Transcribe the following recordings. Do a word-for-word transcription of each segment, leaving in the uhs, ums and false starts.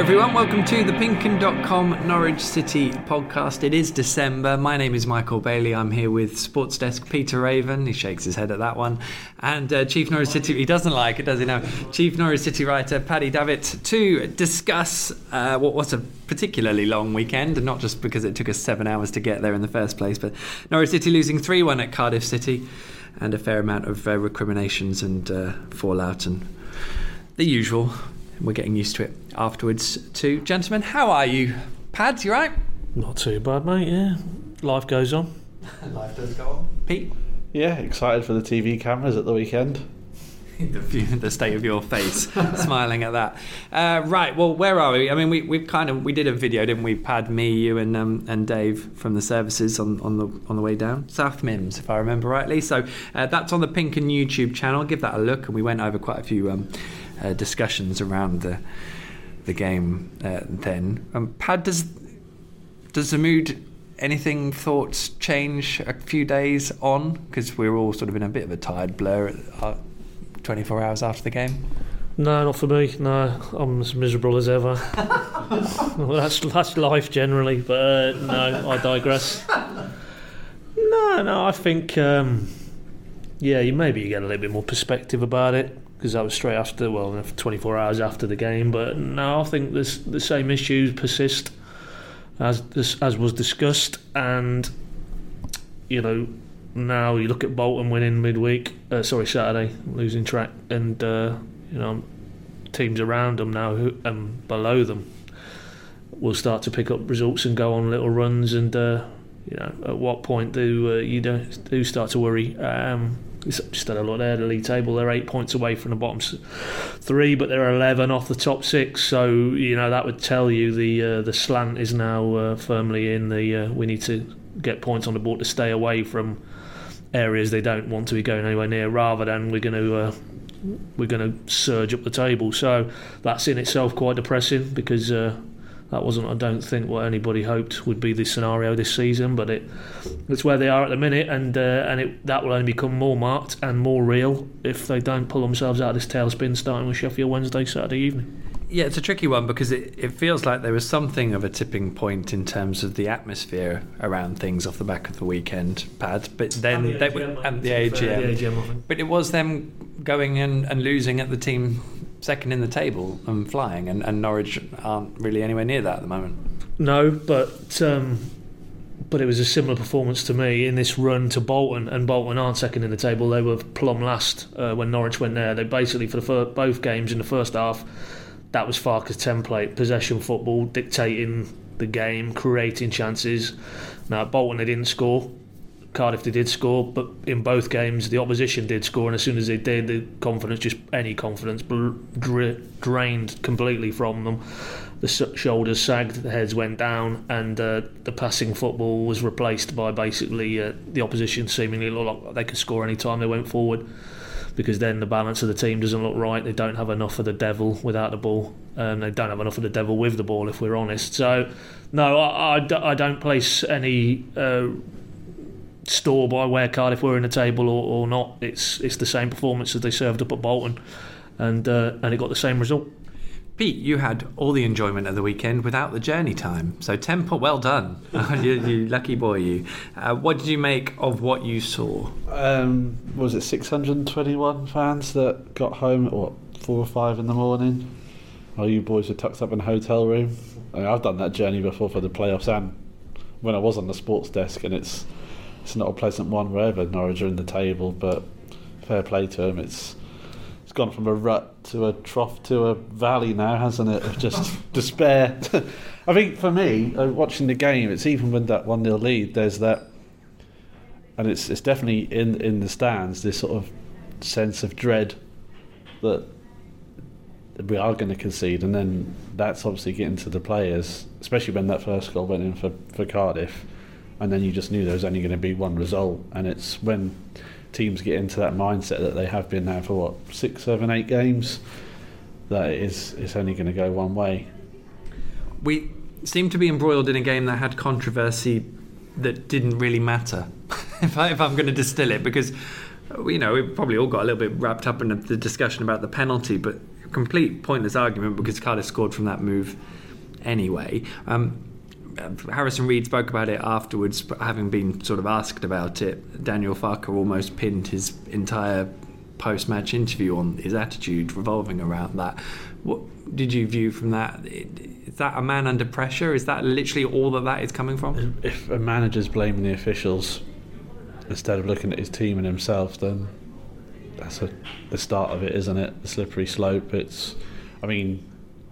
everyone, welcome to the Pinken dot com Norwich City podcast. It is December. My name is Michael Bailey. I'm here with Sports Desk Peter Raven. He shakes his head at that one. And uh, Chief Norwich City, he doesn't like it, does he now? Chief Norwich City writer Paddy Davitt to discuss uh, what was a particularly long weekend, and not just because it took us seven hours to get there in the first place, but Norwich City losing three one at Cardiff City, and a fair amount of uh, recriminations and uh, fallout and the usual. We're getting used to it afterwards too. Gentlemen, how are you? Pads, you right? Not too bad, mate, yeah. Life goes on. Life does go on. Pete? Yeah, excited for the T V cameras at the weekend. the, the state of your face, smiling at that. Uh, right, well, where are we? I mean, we we've kind of we did a video, didn't we? Pad, me, you, and um, and Dave from the services on, on the on the way down. South Mims, if I remember rightly. So uh, that's on the Pinken YouTube channel. Give that a look, and we went over quite a few um, uh, discussions around the the game uh, then. Um, Pad, does does the mood? Anything, thoughts change a few days on? Because we were all sort of in a bit of a tired blur at, uh, twenty-four hours after the game. No, not for me. No, I'm as miserable as ever. Well, that's that's life generally, but uh, no, I digress. No, no, I think um, yeah, you maybe you get a little bit more perspective about it because that was straight after, well, twenty-four hours after the game. But no, I think this the same issues persist. As this, as was discussed, and you know, now you look at Bolton winning midweek, uh, sorry Saturday, losing track, and uh, you know, teams around them now who um, below them will start to pick up results and go on little runs, and uh, you know, at what point do uh, you do, do start to worry? Um, Just had a look there, the league table, they're eight points away from the bottom three, but they're eleven off the top six, so you know that would tell you the uh, the slant is now uh, firmly in the uh, we need to get points on the board to stay away from areas they don't want to be going anywhere near, rather than we're going to uh, we're going to surge up the table. So that's in itself quite depressing, because uh, that wasn't, I don't think, what anybody hoped would be the scenario this season, but it it's where they are at the minute, and uh, and it, that will only become more marked and more real if they don't pull themselves out of this tailspin starting with Sheffield Wednesday Saturday evening. Yeah, it's a tricky one, because it, it feels like there was something of a tipping point in terms of the atmosphere around things off the back of the weekend, Pad. But then and the they A G M, were, and the A G M, the A G M I think. But it was them going and, and losing at the team second in the table and flying, and, and Norwich aren't really anywhere near that at the moment. No, but um, but it was a similar performance to me in this run to Bolton, and Bolton aren't second in the table. They were plumb last uh, when Norwich went there. They basically, for the fir- both games in the first half, that was Farke's template, possession football, dictating the game, creating chances. Now, at Bolton they didn't score. Cardiff they did score, but in both games the opposition did score, and as soon as they did, the confidence, just any confidence, dra- drained completely from them. The shoulders sagged, the heads went down, and uh, the passing football was replaced by basically uh, the opposition seemingly looked like they could score any time they went forward, because then the balance of the team doesn't look right. They don't have enough of the devil without the ball, and they don't have enough of the devil with the ball, if we're honest. So no, I, I, I don't place any uh, store by where Cardiff were in the table or, or not. It's it's the same performance as they served up at Bolton, and uh, and it got the same result. Pete, you had all the enjoyment of the weekend without the journey time, so ten po- well done. you, you lucky boy, you. Uh, what did you make of what you saw? Um, was it six hundred twenty-one fans that got home at what, four or five in the morning? Oh, you boys were tucked up in a hotel room. I mean, I've done that journey before for the playoffs, and when I was on the sports desk, and it's it's not a pleasant one wherever Norwich are in the table, but fair play to them. It's it's gone from a rut to a trough to a valley now, hasn't it, of just despair. I think for me, uh, watching the game, it's even with that one nil lead, there's that, and it's it's definitely in, in the stands, this sort of sense of dread that we are going to concede, and then that's obviously getting to the players, especially when that first goal went in for, for Cardiff, and then you just knew there was only going to be one result, and it's when teams get into that mindset that they have been now for what, six, seven, eight games, that it is it's only going to go one way. We seem to be embroiled in a game that had controversy that didn't really matter, if, I, if I'm going to distill it, because you know, we probably all got a little bit wrapped up in the discussion about the penalty, but a complete pointless argument because Cardiff scored from that move anyway. Um, Harrison Reed spoke about it afterwards, having been sort of asked about it. Daniel Farke almost pinned his entire post-match interview on his attitude revolving around that. What did you view from that? Is that a man under pressure? Is that literally all that that is coming from? If a manager's blaming the officials instead of looking at his team and himself, then that's a, the start of it, isn't it? The slippery slope. It's, I mean,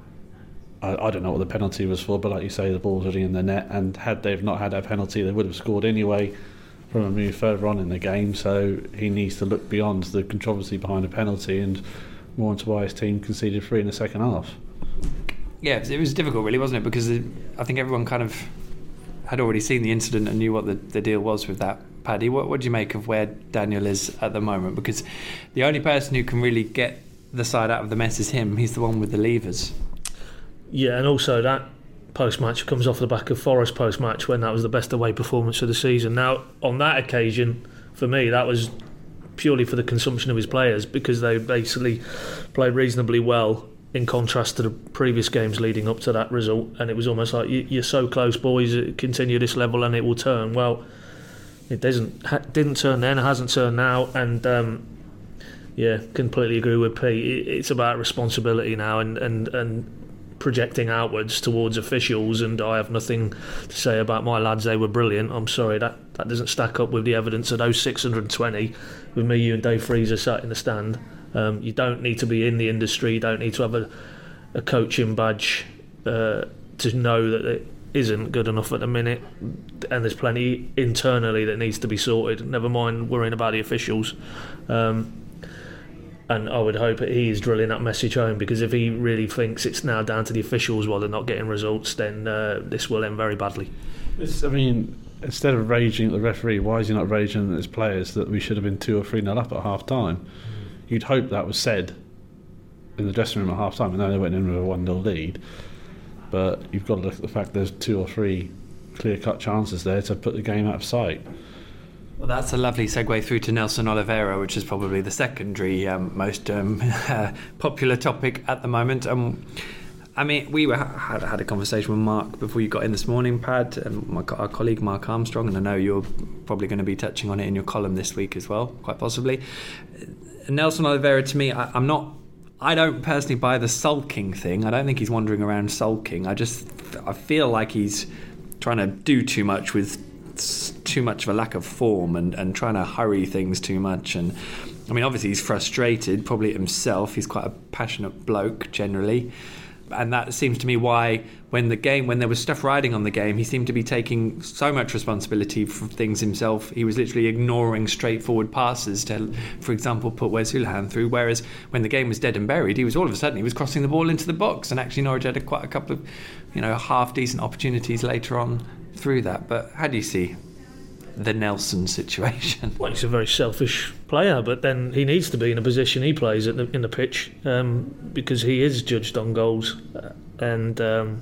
I, I don't know what the penalty was for, but like you say, the ball's already in the net, and had they've not had a penalty, they would have scored anyway from a move further on in the game. So he needs to look beyond the controversy behind a penalty and more into why his team conceded three in the second half. Yeah, it was difficult, really, wasn't it? Because I think everyone kind of had already seen the incident and knew what the, the deal was with that. Paddy, what, what do you make of where Daniel is at the moment? Because the only person who can really get the side out of the mess is him. He's the one with the levers. Yeah, and also that post-match comes off the back of Forest post-match when that was the best away performance of the season. Now, on that occasion, for me, that was purely for the consumption of his players because they basically played reasonably well in contrast to the previous games leading up to that result, and it was almost like you're so close, boys, continue this level and it will turn. Well, it doesn't didn't turn then, it hasn't turned now, and um, yeah, completely agree with Pete. It's about responsibility now and, and, and projecting outwards towards officials, and I have nothing to say about my lads, they were brilliant. I'm sorry, that, that doesn't stack up with the evidence of those six hundred twenty with me, you and Dave Freezer sat in the stand. Um, you don't need to be in the industry, you don't need to have a, a coaching badge uh, to know that it isn't good enough at the minute, and there's plenty internally that needs to be sorted, never mind worrying about the officials. Um, and I would hope that he is drilling that message home, because if he really thinks it's now down to the officials while they're not getting results, then uh, this will end very badly. It's, I mean, instead of raging at the referee, why is he not raging at his players that we should have been two or three nil up at half time? You'd hope that was said in the dressing room at half time. I know they went in with a one nil lead, but you've got to look at the fact there's two or three clear cut chances there to put the game out of sight. Well, that's a lovely segue through to Nelson Oliveira, which is probably the secondary um, most um, popular topic at the moment. Um, I mean, we were, had, had a conversation with Mark before you got in this morning, Pad, and my, our colleague Mark Armstrong, and I know you're probably going to be touching on it in your column this week as well, quite possibly. Nelson Oliveira, to me, I, I'm not. I don't personally buy the sulking thing. I don't think he's wandering around sulking. I just, I feel like he's trying to do too much with too much of a lack of form and, and trying to hurry things too much. And I mean, obviously he's frustrated, probably himself. He's quite a passionate bloke generally. And that seems to me why when the game, when there was stuff riding on the game, he seemed to be taking so much responsibility for things himself. He was literally ignoring straightforward passes to, for example, put Wes Hoolahan through. Whereas when the game was dead and buried, he was all of a sudden he was crossing the ball into the box. And actually Norwich had a, quite a couple of, you know, half decent opportunities later on through that. But how do you see the Nelson situation? Well, he's a very selfish player, but then he needs to be in a position he plays at the, in the pitch um, because he is judged on goals, uh, and um,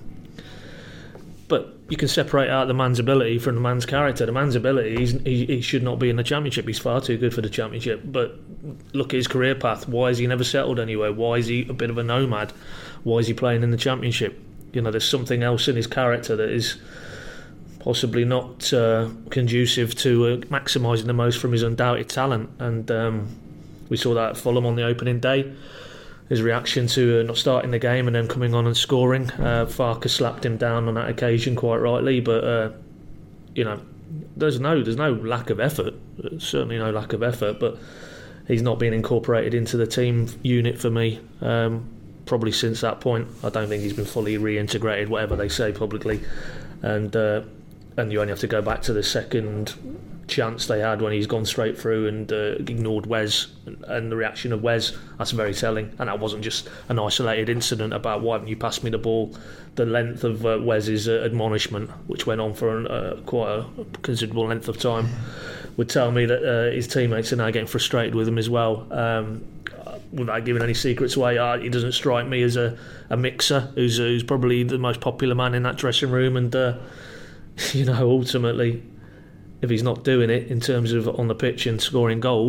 but you can separate out the man's ability from the man's character. The man's ability, he's, he, he should not be in the Championship. He's far too good for the Championship. But look at his career path. Why has he never settled anywhere? Why is he a bit of a nomad? Why is he playing in the Championship? You know, there's something else in his character that is possibly not uh, conducive to uh, maximising the most from his undoubted talent, and um, we saw that at Fulham on the opening day. His reaction to uh, not starting the game and then coming on and scoring. uh, Farke slapped him down on that occasion quite rightly, but uh, you know, there's no there's no lack of effort, certainly no lack of effort, but he's not been incorporated into the team unit for me um, probably since that point. I don't think he's been fully reintegrated, whatever they say publicly, and uh, and you only have to go back to the second chance they had when he's gone straight through and uh, ignored Wes, and, and the reaction of Wes, that's very telling. And that wasn't just an isolated incident about why haven't you passed me the ball. The length of uh, Wes's uh, admonishment, which went on for an, uh, quite a considerable length of time, would tell me that uh, his teammates are now getting frustrated with him as well. Um, without giving any secrets away, uh, he doesn't strike me as a, a mixer who's, uh, who's probably the most popular man in that dressing room, and uh, you know, ultimately, if he's not doing it in terms of on the pitch and scoring goals,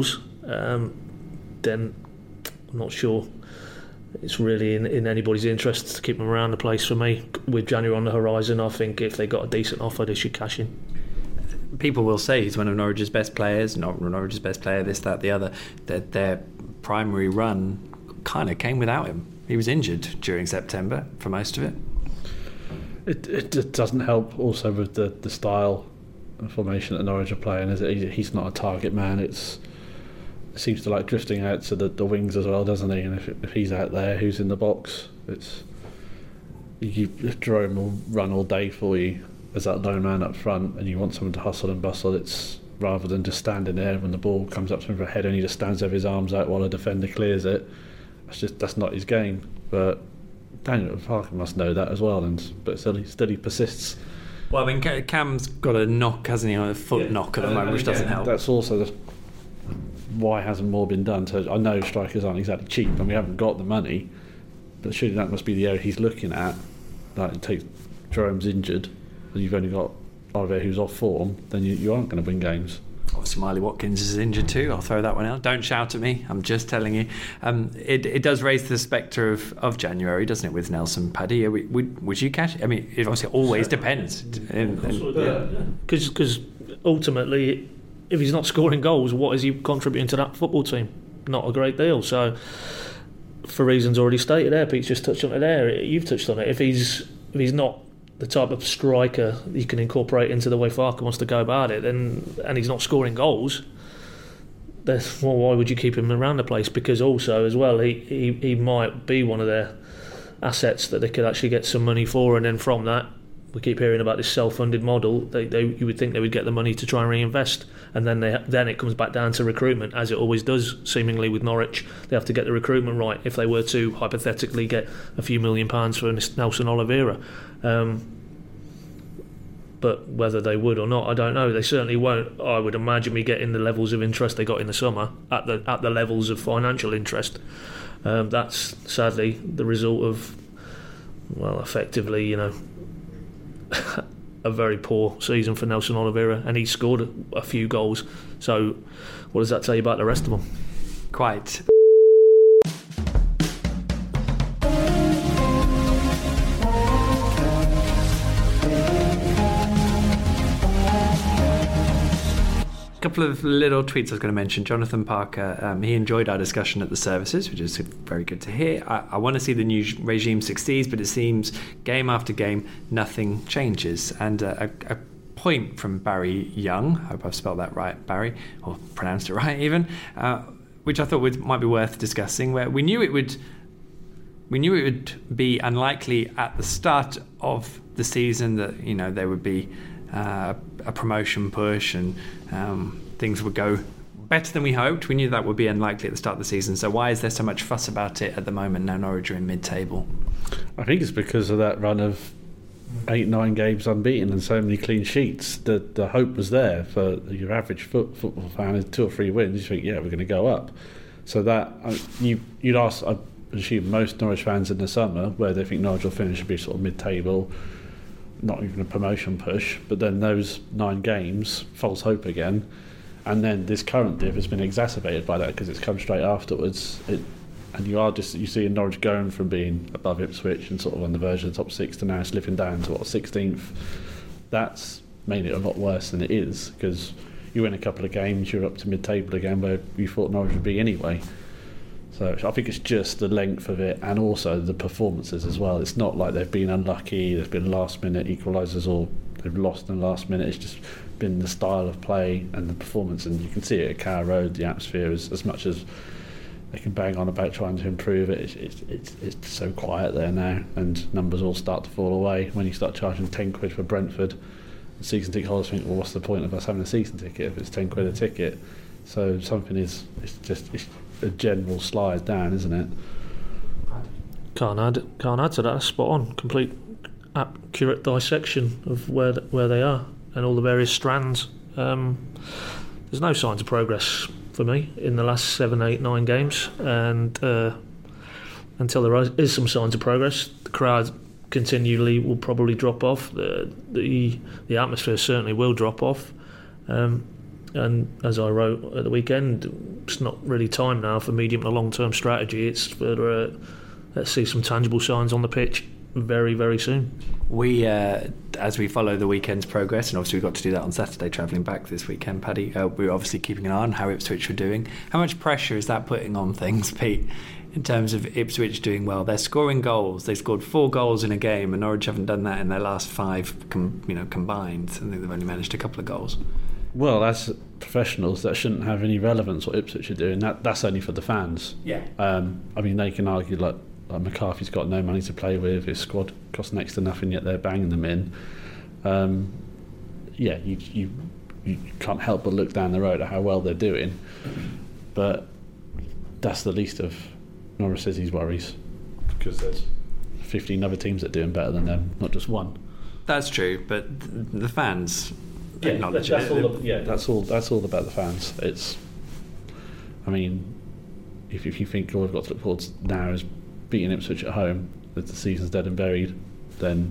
um, then I'm not sure it's really in, in anybody's interest to keep them around the place. For me, with January on the horizon, I think if they got a decent offer, they should cash in. People will say he's one of Norwich's best players, not Norwich's best player, this, that, the other. That their primary run kind of came without him. He was injured during September for most of it. It, it, it doesn't help also with the, the style and formation that Norwich are playing. Is it? He's not a target man. It's it seems to like drifting out to the, the wings as well, doesn't he? And if, if he's out there, who's in the box? It's you, Jerome will run all day for you as that lone man up front, and you want someone to hustle and bustle. It's rather than just standing there when the ball comes up to him for a head and he just stands with his arms out while a defender clears it. That's just that's not his game. But Daniel Parker must know that as well, and but still he, still he persists. Well, I mean, Cam's got a knock, hasn't he, on a foot yeah. knock at the moment, which doesn't yeah. help. That's also the, why hasn't more been done. So I know strikers aren't exactly cheap, and we haven't got the money, but surely that must be the area he's looking at. Like, it takes Jerome's injured, and you've only got Oliver who's off form, then you, you aren't going to win games. Obviously, Miley Watkins is injured too. I'll throw that one out. Don't shout at me. I'm just telling you. Um, it, it does raise the spectre of, of January, doesn't it, with Nelson Paddy? We, would, would you catch it? I mean, it obviously always depends. Because because ultimately, if he's not scoring goals, what is he contributing to that football team? Not a great deal. So, for reasons already stated there, Pete's just touched on it there. You've touched on it. If he's if he's not the type of striker you can incorporate into the way Farke wants to go about it, then and he's not scoring goals, then well, why would you keep him around the place? Because also as well, he, he, he might be one of their assets that they could actually get some money for, and then from that, we keep hearing about this self-funded model. They, they you would think they would get the money to try and reinvest, and then they then it comes back down to recruitment, as it always does seemingly with Norwich. They have to get the recruitment right if they were to hypothetically get a few million pounds for Nelson Oliveira. Um, but whether they would or not, I don't know. They certainly won't, I would imagine, be getting the levels of interest they got in the summer at the at the levels of financial interest. Um, that's sadly the result of, well, effectively, you know, a very poor season for Nelson Oliveira, and he scored a few goals. So what does that tell you about the rest of them? Quite. A couple of little tweets I was going to mention. Jonathan Parker, um, he enjoyed our discussion at the services, which is very good to hear. I, I want to see the new regime succeeds, but it seems game after game nothing changes. And uh, a, a point from Barry Young, I hope I've spelled that right, Barry, or pronounced it right even, uh, which I thought would, might be worth discussing, where we knew it would we knew it would be unlikely at the start of the season that, you know, there would be Uh, a promotion push and um, things would go better than we hoped. We knew that would be unlikely at the start of the season. So why is there so much fuss about it at the moment now Norwich are in mid-table? I think it's because of that run of eight, nine games unbeaten and so many clean sheets. The the hope was there for your average foot, football fan. Two or three wins, you think, yeah, we're going to go up. So that uh, you you'd ask, I assume, most Norwich fans in the summer where they think Norwich will finish would be sort of mid-table, not even a promotion push, but then those nine games, false hope again, and then this current dip has been exacerbated by that because it's come straight afterwards. It, and you are just you see Norwich going from being above Ipswich and sort of on the verge of the top six to now slipping down to what, sixteenth. That's made it a lot worse than it is, because you win a couple of games, you're up to mid-table again where you thought Norwich would be anyway. So I think it's just the length of it and also the performances as well. It's not like they've been unlucky, there's been last minute equalisers or they've lost in the last minute. It's just been the style of play and the performance, and you can see it at Carrow Road. The atmosphere is, as much as they can bang on about trying to improve it, it's, it's, it's, it's so quiet there now, and numbers all start to fall away when you start charging ten quid for Brentford. The season ticket holders think, well, what's the point of us having a season ticket if it's ten quid a ticket? So something is, it's just it's a general slide down, isn't it? Can't add, can't add to that. Spot on, complete accurate dissection of where the, where they are and all the various strands. Um, there's no signs of progress for me in the last seven, eight, nine games, and uh, until there is some signs of progress, the crowd continually will probably drop off. The the, the atmosphere certainly will drop off. Um, and as I wrote at the weekend, it's not really time now for medium to long term strategy. It's for uh, let's see some tangible signs on the pitch very, very soon. We, uh, as we follow the weekend's progress, and obviously we've got to do that on Saturday, travelling back this weekend, Paddy, uh, we're obviously keeping an eye on how Ipswich are doing. How much pressure is that putting on things, Pete, in terms of Ipswich doing well? They're scoring goals. They scored four goals in a game, and Norwich haven't done that in their last five com- you know, combined. I think they've only managed a couple of goals. Well, as professionals, that shouldn't have any relevance what Ipswich are doing. That That's only for the fans. Yeah. Um, I mean, they can argue, like, like McCarthy's got no money to play with, his squad costs next to nothing, yet they're banging them in. Um, yeah, you, you you can't help but look down the road at how well they're doing. But that's the least of Norwich City's worries, because there's fifteen other teams that are doing better than them, not just one. That's true, but the fans yeah, acknowledge that's it. All the, yeah, that's all. That's all about the fans. It's, I mean, if if you think all we've got to look forward to now is beating Ipswich at home, that the season's dead and buried, then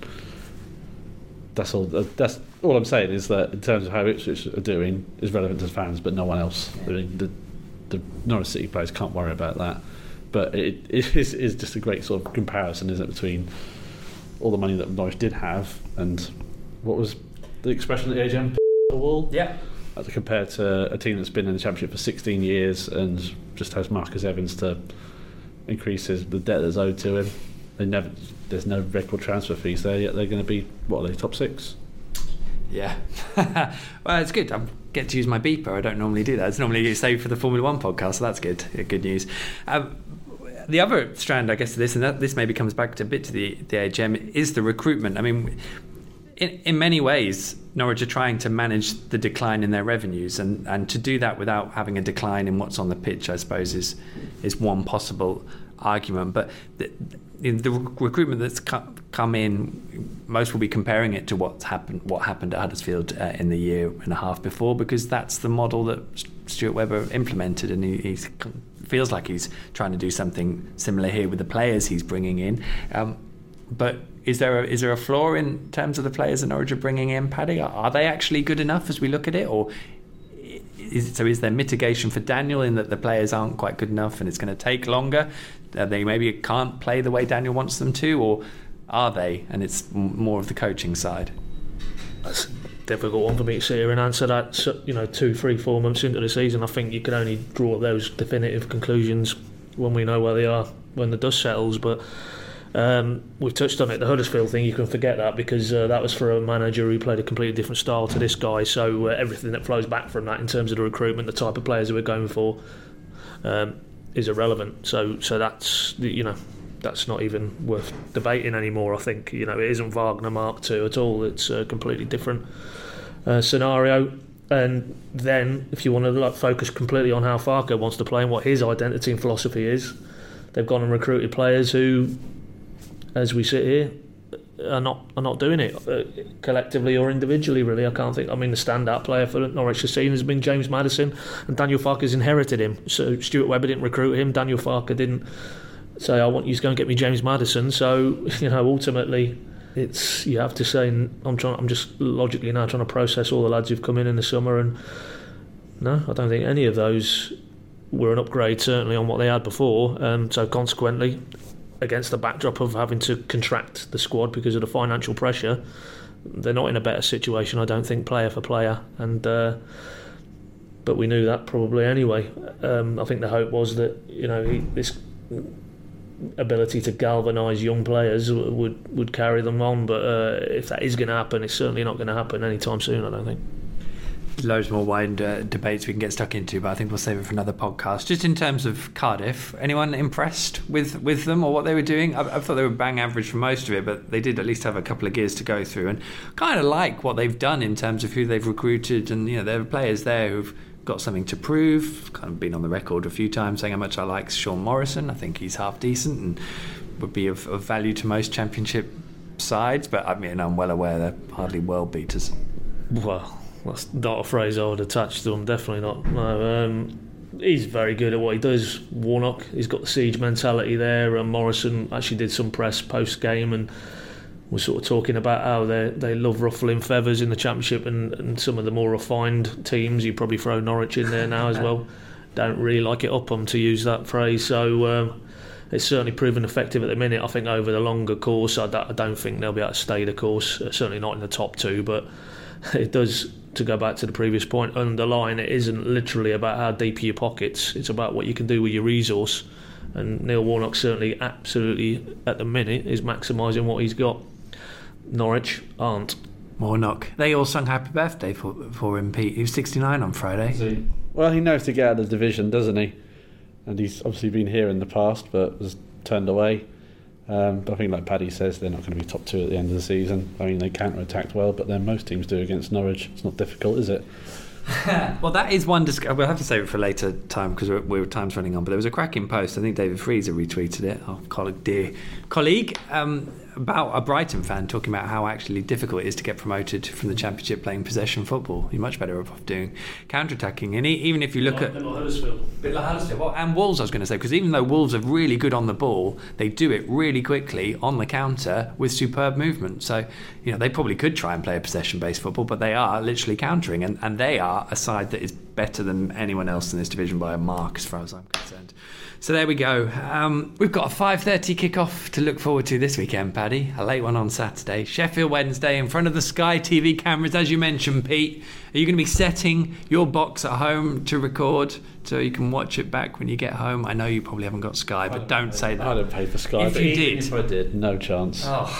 that's all. That's all I'm saying is that in terms of how Ipswich are doing is relevant to the fans, but no one else. I mean, the the Norwich City players can't worry about that. But it, it is, is just a great sort of comparison, isn't it, between all the money that Norwich did have and what was the expression at the A G M? The wall? Yeah. As compared to a team that's been in the Championship for sixteen years and just has Marcus Evans to increase his, the debt that's owed to him. They never, there's no record transfer fees there, yet they're going to be, what are they, top six? Yeah. Well, it's good. I get to use my beeper. I don't normally do that. It's normally saved for the Formula One podcast, so that's good. Yeah, good news. Um, the other strand, I guess, to this, and that, this maybe comes back to a bit to the, the A G M, is the recruitment. I mean, in, in many ways, Norwich are trying to manage the decline in their revenues, and, and to do that without having a decline in what's on the pitch, I suppose, is is one possible argument. But the, the recruitment that's come in, most will be comparing it to what's happened, what happened at Huddersfield uh, in the year and a half before, because that's the model that Stuart Webber implemented, and he he's, feels like he's trying to do something similar here with the players he's bringing in. Um, but is there a, is there a flaw in terms of the players that Norwich are bringing in, Paddy? Are, are they actually good enough as we look at it, or is, so is there mitigation for Daniel in that the players aren't quite good enough and it's going to take longer? Uh, they maybe can't play the way Daniel wants them to, or are they, and it's m- more of the coaching side? That's a difficult one for me to sit here and answer that. So, you know, two, three, four months into the season, I think you can only draw those definitive conclusions when we know where they are, when the dust settles. But um, we've touched on it, the Huddersfield thing, you can forget that, because uh, that was for a manager who played a completely different style to this guy. So uh, everything that flows back from that in terms of the recruitment, the type of players that we're going for, um, is irrelevant. So, so that's, you know, that's not even worth debating anymore. I think, you know, it isn't Wagner Mark two at all. It's a completely different uh, scenario. And then, if you want to like focus completely on how Farke wants to play and what his identity and philosophy is, they've gone and recruited players who, as we sit here, are not are not doing it uh, collectively or individually. Really, I can't think. I mean, the standout player for Norwich this season has been James Maddison, and Daniel Farke's inherited him. So Stuart Webber didn't recruit him. Daniel Farke didn't say, "I want you to go and get me James Maddison." So, you know, ultimately, it's, you have to say, I'm trying. I'm just logically now trying to process all the lads who've come in in the summer, and no, I don't think any of those were an upgrade, certainly on what they had before. Um, so consequently, against the backdrop of having to contract the squad because of the financial pressure, they're not in a better situation, I don't think, player for player. And uh, but we knew that probably anyway. Um, I think the hope was that, you know, he, this ability to galvanise young players would would carry them on. But uh, if that is going to happen, it's certainly not going to happen anytime soon, I don't think. Loads more wide uh, debates we can get stuck into, but I think we'll save it for another podcast. Just in terms of Cardiff, anyone impressed with, with them or what they were doing? I, I thought they were bang average for most of it, but they did at least have a couple of gears to go through, and kind of like what they've done in terms of who they've recruited. And, you know, there are players there who've got something to prove. Kind of been on the record a few times saying how much I like Sean Morrison. I think he's half decent and would be of, of value to most Championship sides, but I mean, I'm well aware they're hardly world beaters. Well, that's not a phrase I would attach to him, definitely not. No, um, he's very good at what he does, Warnock. He's got the siege mentality there, and Morrison actually did some press post-game and was sort of talking about how they they love ruffling feathers in the Championship, and, and some of the more refined teams, you probably throw Norwich in there now as well, don't really like it up them, to use that phrase. So um, it's certainly proven effective at the minute. I think over the longer course, I don't, I don't think they'll be able to stay the course, uh, certainly not in the top two, but it does, to go back to the previous point, underline it isn't literally about how deep are your pockets, it's about what you can do with your resource. And Neil Warnock certainly, absolutely, at the minute, is maximising what he's got. Norwich aren't. Warnock. They all sung happy birthday for, for him, Pete. He was sixty-nine on Friday. Well, he knows to get out of the division, doesn't he? And he's obviously been here in the past, but was turned away. Um, but I think, like Paddy says, they're not going to be top two at the end of the season. I mean, they counter-attacked well, but then most teams do against Norwich. It's not difficult, is it? Well, that is one disc- we'll have to save it for later time because we're, we're time's running on, but there was a cracking post, I think David Freezer retweeted it, our colleague, dear colleague, um, about a Brighton fan talking about how actually difficult it is to get promoted from the Championship playing possession football. You're much better off doing counter-attacking, and even if you look like, at like Huddersfield. bit like Huddersfield, well, and Wolves, I was going to say, because even though Wolves are really good on the ball, they do it really quickly on the counter with superb movement. So, you know, they probably could try and play a possession-based football, but they are literally countering, and, and they are a side that is better than anyone else in this division by a mark, as far as I'm concerned. So there we go. Um, we've got a five thirty kick-off to look forward to this weekend, Paddy. A late one on Saturday. Sheffield Wednesday in front of the Sky T V cameras, as you mentioned, Pete. Are you going to be setting your box at home to record so you can watch it back when you get home? I know you probably haven't got Sky, but don't pay, say that. I don't pay for Sky. If but you even did. If I did, no chance.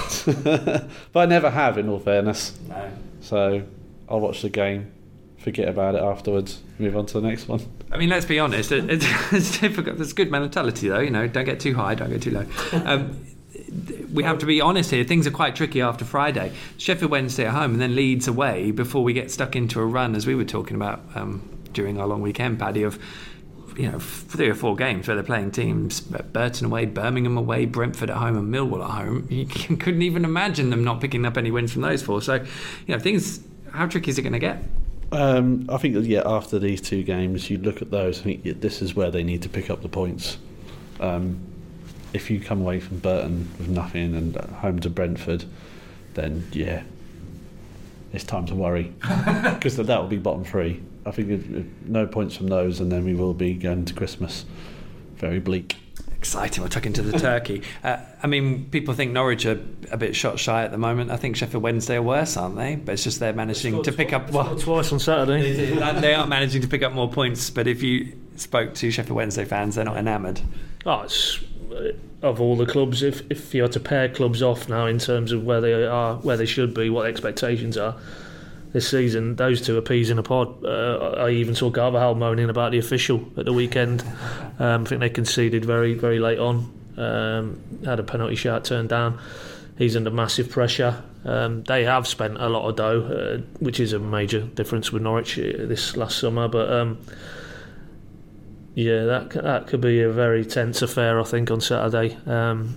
Oh. But I never have, in all fairness. No. So I'll watch the game, forget about it afterwards, move on to the next one. I mean, let's be honest. It, it's, it's difficult. It's good mentality, though. You know, don't get too high, don't get too low. Um, we have to be honest here. Things are quite tricky after Friday. Sheffield Wednesday at home, and then Leeds away before we get stuck into a run, as we were talking about um, during our long weekend, Paddy, of you know three or four games where they're playing teams: Burton away, Birmingham away, Brentford at home, and Millwall at home. You couldn't even imagine them not picking up any wins from those four. So, you know, things. How tricky is it going to get? Um, I think that, yeah, after these two games, you look at those and think, yeah, this is where they need to pick up the points. Um, if you come away from Burton with nothing and home to Brentford, then yeah, it's time to worry because that will be bottom three. I think if, if no points from those, and then we will be going to Christmas very bleak. Exciting, we're tucking to the turkey. Uh, I mean, people think Norwich are a bit shot shy at the moment. I think Sheffield Wednesday are worse, aren't they? But it's just they're managing to pick up... Well, twice on Saturday. They, they are managing to pick up more points, but if you spoke to Sheffield Wednesday fans, they're not enamoured. Oh, it's, of all the clubs, if, if you had to pair clubs off now in terms of where they are, where they should be, what the expectations are, this season, those two are peas in a pod. Uh, I even saw Carvajal moaning about the official at the weekend. Um, I think they conceded very, very late on. Um, had a penalty shot turned down. He's under massive pressure. Um, they have spent a lot of dough, uh, which is a major difference with Norwich this last summer. But um, yeah, that that could be a very tense affair, I think, on Saturday. Um,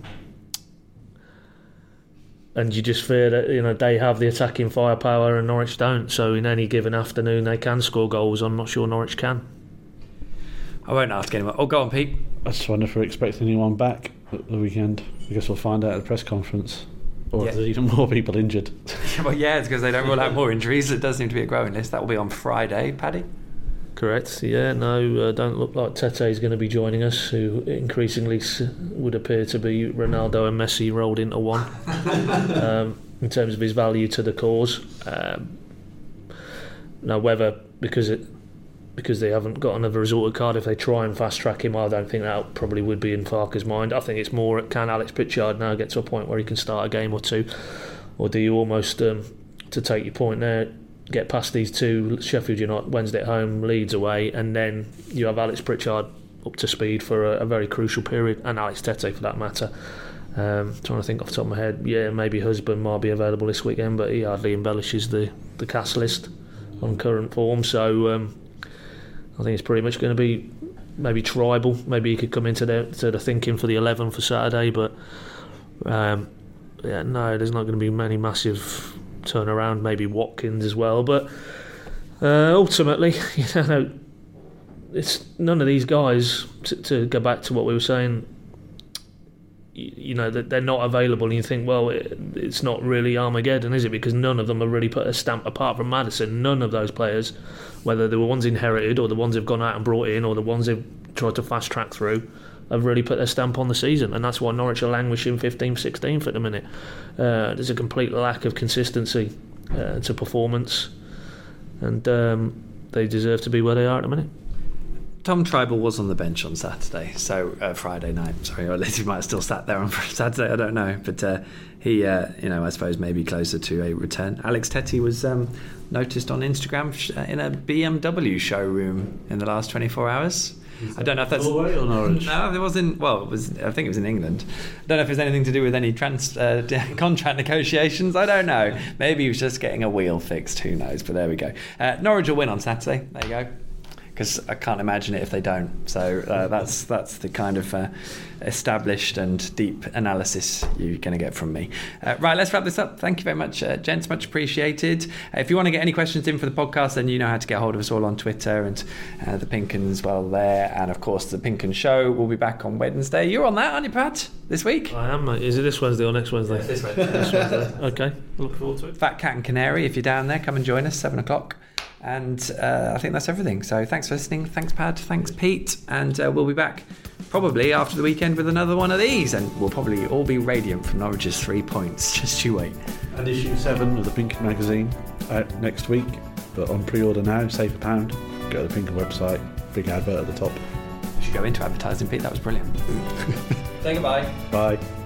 And you just fear that, you know, they have the attacking firepower and Norwich don't. So in any given afternoon, they can score goals. I'm not sure Norwich can. I won't ask anyone. Oh, go on, Pete. I just wonder if we're expecting anyone back at the weekend. I guess we'll find out at the press conference. Or Yeah. if there's even more people injured. Well, yeah, it's because they don't rule out more injuries. It does seem to be a growing list. That will be on Friday, Paddy. Correct. Yeah, no, uh, don't look like Tete is going to be joining us, who increasingly s- would appear to be Ronaldo and Messi rolled into one um, in terms of his value to the cause. Um, now, whether because it because they haven't got another resort at Cardiff, they try and fast track him, I don't think that probably would be in Farke's mind. I think it's more, can Alex Pritchard now get to a point where he can start a game or two, or do you almost, um, to take your point there, get past these two, Sheffield United Wednesday at home, Leeds away, and then you have Alex Pritchard up to speed for a, a very crucial period, and Alex Tete for that matter. Um, trying to think off the top of my head, yeah, maybe Husband might be available this weekend, but he hardly embellishes the, the cast list on current form, so um, I think it's pretty much going to be maybe tribal. Maybe he could come into the, to the thinking for the eleven for Saturday, but um, yeah, no, there's not going to be many massive turnaround. Maybe Watkins as well, but uh, ultimately, you know, it's none of these guys. To, to go back to what we were saying, you, you know, that they're not available, and you think, well, it, it's not really Armageddon, is it? Because none of them have really put a stamp apart from Maddison. None of those players whether they were ones inherited or the ones they've gone out and brought in or the ones they've tried to fast track through, have really put their stamp on the season, and that's why Norwich are languishing fifteenth, sixteenth at the minute. Uh, there's a complete lack of consistency uh, to performance, and um, they deserve to be where they are at the minute. Tom Tribal was on the bench on Saturday, so uh, Friday night. Sorry, or at least he might have still sat there on Saturday. I don't know, but uh, he, uh, you know, I suppose maybe closer to a return. Alex Tetty was um, noticed on Instagram sh- in a B M W showroom in the last twenty-four hours. I don't know if that's Norway or Norwich. No, it wasn't. Well, it was. I think it was in England. I don't know if it's anything to do with any trans uh, contract negotiations. I don't know. Maybe he was just getting a wheel fixed. Who knows? But there we go. Uh, Norwich will win on Saturday. There you go. Because I can't imagine it if they don't. So uh, that's that's the kind of uh, established and deep analysis you're going to get from me. Uh, right, let's wrap this up. Thank you very much, uh, gents. Much appreciated. Uh, if you want to get any questions in for the podcast, then you know how to get hold of us all on Twitter, and uh, the Pinkens as well there. And of course, the Pinken Show will be back on Wednesday. You're on that, aren't you, Pat? This week? I am, mate. Is it this Wednesday or next Wednesday? Yeah, this Wednesday. This Wednesday. Okay, look forward to it. Fat Cat and Canary, if you're down there, come and join us, seven o'clock. And uh, I think that's everything. So thanks for listening. Thanks, Pad. Thanks, Pete. And uh, we'll be back probably after the weekend with another one of these. And we'll probably all be radiant from Norwich's three points. Just you wait. And issue seven of the Pinken magazine out next week. But on pre-order now, save a pound. Go to the Pinken website. Big advert at the top. You should go into advertising, Pete. That was brilliant. Say goodbye. Bye.